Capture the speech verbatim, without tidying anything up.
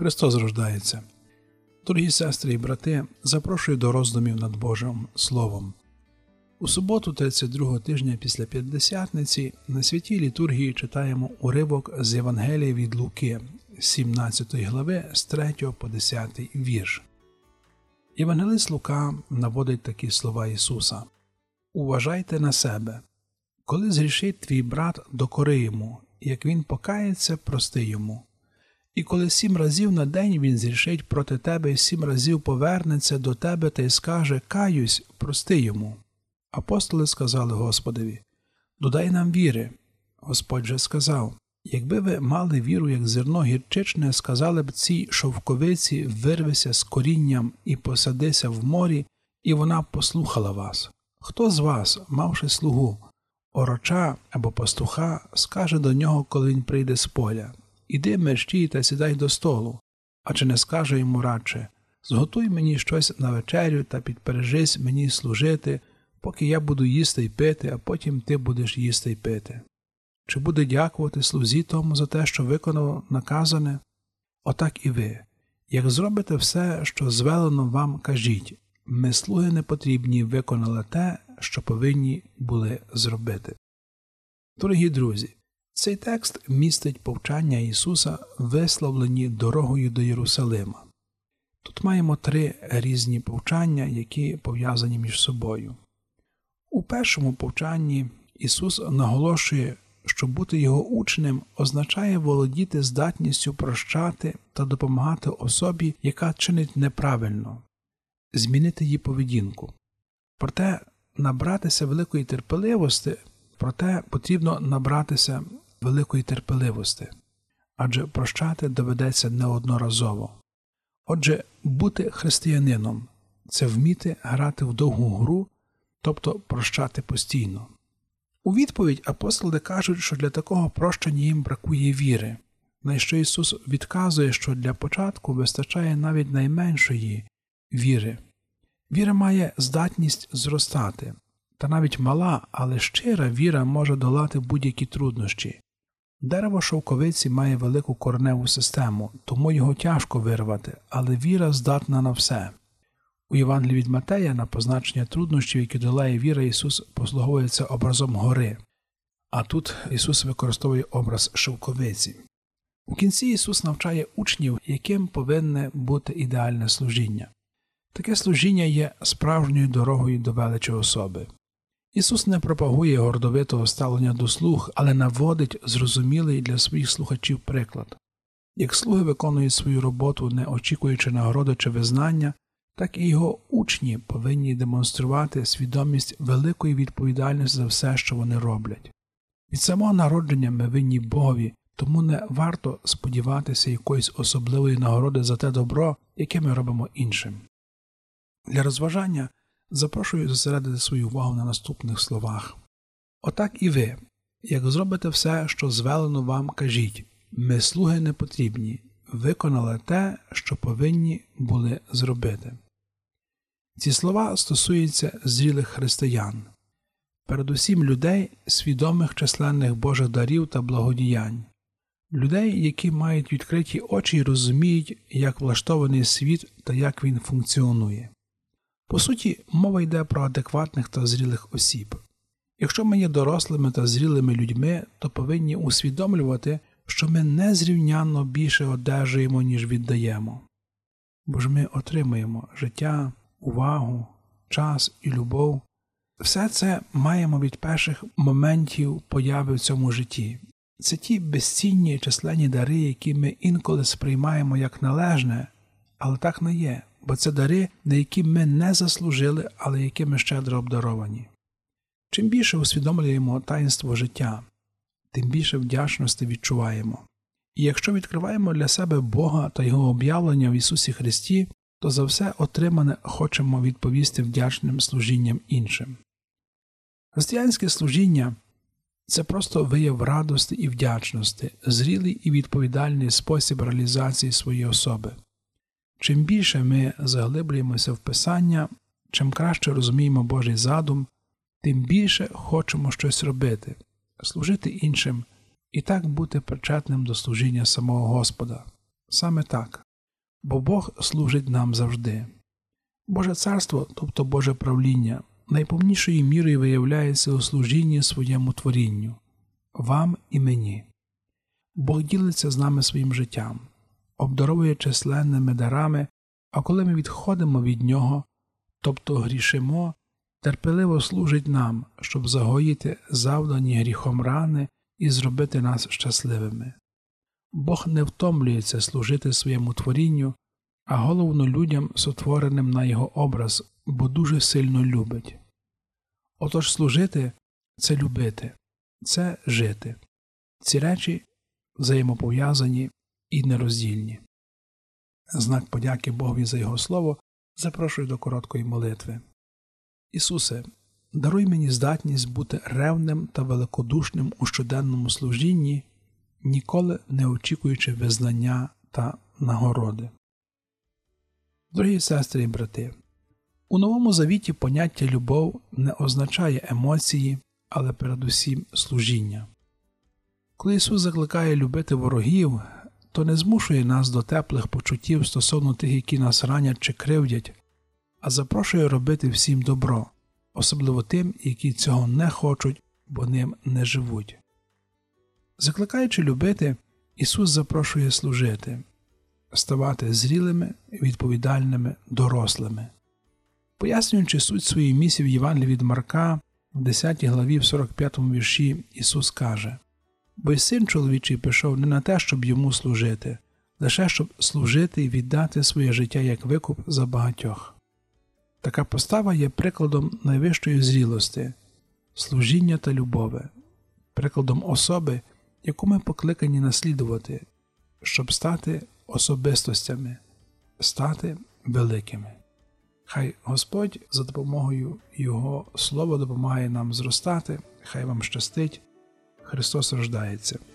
Христос рождається. Дорогі сестри і брати, запрошую до роздумів над Божим Словом. У суботу, тридцять другого тижня після П'ятдесятниці, на святій літургії читаємо уривок з Євангелія від Луки, сімнадцятої глави, з третього по десятий вірш. Євангелист Лука наводить такі слова Ісуса: «Уважайте на себе. Коли згрішить твій брат, докори йому, як він покається, прости йому. І коли сім разів на день він згрішить проти тебе і сім разів повернеться до тебе та й скаже: каюсь, прости йому». Апостоли сказали Господові: «Додай нам віри». Господь же сказав: «Якби ви мали віру, як зерно гірчичне, сказали б цій шовковиці: вирвися з корінням і посадися в морі, і вона б послухала вас. Хто з вас, мавши слугу, ороча або пастуха, скаже до нього, коли він прийде з поля: іди мерщій та сідай до столу, а чи не скаже йому радше: зготуй мені щось на вечерю та підпережись мені служити, поки я буду їсти й пити, а потім ти будеш їсти й пити? Чи буде дякувати слузі тому за те, що виконав наказане? Отак і ви. Як зробите все, що звелено вам, кажіть: ми, слуги непотрібні, виконали те, що повинні були зробити». Дорогі друзі, цей текст містить повчання Ісуса, висловлені дорогою до Єрусалима. Тут маємо три різні повчання, які пов'язані між собою. У першому повчанні Ісус наголошує, що бути Його учнем означає володіти здатністю прощати та допомагати особі, яка чинить неправильно, змінити її поведінку. Проте набратися великої терпеливості, проте потрібно набратися великої терпеливості, адже прощати доведеться неодноразово. Отже, бути християнином – це вміти грати в довгу гру, тобто прощати постійно. У відповідь апостоли кажуть, що для такого прощення їм бракує віри, на що Ісус відказує, що для початку вистачає навіть найменшої віри. Віра має здатність зростати, та навіть мала, але щира віра може долати будь-які труднощі. Дерево шовковиці має велику кореневу систему, тому його тяжко вирвати, але віра здатна на все. У Євангелії від Матея на позначення труднощів, які долає віра, Ісус послуговується образом гори, а тут Ісус використовує образ шовковиці. У кінці Ісус навчає учнів, яким повинне бути ідеальне служіння. Таке служіння є справжньою дорогою до величі особи. Ісус не пропагує гордовитого ставлення до слуг, але наводить зрозумілий для своїх слухачів приклад. Як слуги виконують свою роботу, не очікуючи нагороди чи визнання, так і його учні повинні демонструвати свідомість великої відповідальності за все, що вони роблять. Від самого народження ми винні Богові, тому не варто сподіватися якоїсь особливої нагороди за те добро, яке ми робимо іншим. Для розважання запрошую зосередити свою увагу на наступних словах. «Отак і ви, як зробите все, що звелено вам, кажіть: ми, слуги непотрібні, виконали те, що повинні були зробити». Ці слова стосуються зрілих християн, передусім людей, свідомих численних Божих дарів та благодіянь, людей, які мають відкриті очі і розуміють, як влаштований світ та як він функціонує. По суті, мова йде про адекватних та зрілих осіб. Якщо ми є дорослими та зрілими людьми, то повинні усвідомлювати, що ми незрівнянно більше одержуємо, ніж віддаємо. Бо ж ми отримуємо життя, увагу, час і любов. Все це маємо від перших моментів появи в цьому житті. Це ті безцінні численні дари, які ми інколи сприймаємо як належне, але так не є, бо це дари, на які ми не заслужили, але якими щедро обдаровані. Чим більше усвідомлюємо таїнство життя, тим більше вдячності відчуваємо. І якщо відкриваємо для себе Бога та Його об'явлення в Ісусі Христі, то за все отримане хочемо відповісти вдячним служінням іншим. Християнське служіння – це просто вияв радості і вдячності, зрілий і відповідальний спосіб реалізації своєї особи. Чим більше ми заглиблюємося в Писання, чим краще розуміємо Божий задум, тим більше хочемо щось робити, служити іншим і так бути причетним до служіння самого Господа. Саме так. бо Бог служить нам завжди. Боже царство, тобто Боже правління, найповнішою мірою виявляється у служінні своєму творінню, вам і мені. Бог ділиться з нами своїм життям, обдаровує численними дарами, а коли ми відходимо від Нього, тобто грішимо, терпеливо служить нам, щоб загоїти завдані гріхом рани і зробити нас щасливими. Бог не втомлюється служити своєму творінню, а головно людям, сотвореним на Його образ, бо дуже сильно любить. Отож служити – це любити, це жити. Ці речі взаємопов'язані і нероздільні. Знак подяки Богові за Його Слово запрошую до короткої молитви. Ісусе, даруй мені здатність бути ревним та великодушним у щоденному служінні, ніколи не очікуючи визнання та нагороди. Дорогі сестри і брати, у Новому Завіті поняття «любов» не означає емоції, але передусім служіння. Коли Ісус закликає любити ворогів, то не змушує нас до теплих почуттів стосовно тих, які нас ранять чи кривдять, а запрошує робити всім добро, особливо тим, які цього не хочуть, бо ним не живуть. Закликаючи любити, Ісус запрошує служити, ставати зрілими, відповідальними, дорослими. Пояснюючи суть своєї місії в Євангелії від Марка, в десятій главі в сорок п'ятому вірші Ісус каже: «Бо й Син чоловічий прийшов не на те, щоб йому служити, лише щоб служити і віддати своє життя як викуп за багатьох». Така постава є прикладом найвищої зрілості, служіння та любові, прикладом особи, яку ми покликані наслідувати, щоб стати особистостями, стати великими. Хай Господь за допомогою Його Слова допомагає нам зростати, хай вам щастить. Христос рождається.